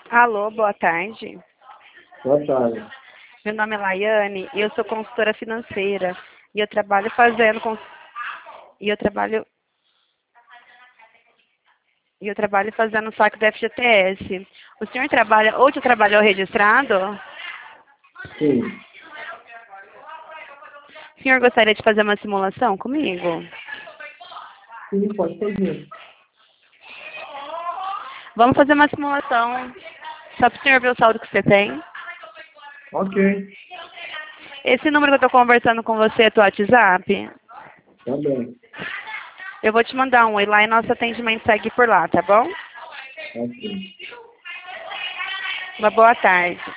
Alô, boa tarde. Boa tarde. Meu nome é Laiane e eu sou consultora financeira. E eu trabalho fazendo e eu trabalho fazendo o saque do FGTS. O senhor trabalha ou já trabalhou registrado? Sim, O senhor gostaria de fazer uma simulação comigo? sim, pode fazer. Vamos fazer uma simulação só para o senhor ver o saldo que você tem. Ok, Esse número que eu estou conversando com você é do WhatsApp? tá bem. Eu vou te mandar um e lá e nosso atendimento segue por lá, tá bom? Ok. Uma boa tarde.